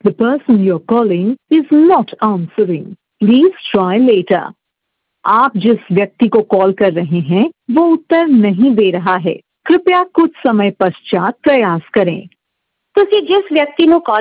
The person you're calling is not answering. Please try later. आप जिस व्यक्ति को कॉल कर रहे हैं वो उत्तर नहीं दे रहा है। कृपया कुछ समय पश्चात प्रयास करें। ਤੁਸੀਂ ਜਿਸ ਵਿਅਕਤੀ ਨੂੰ ਕਾਲ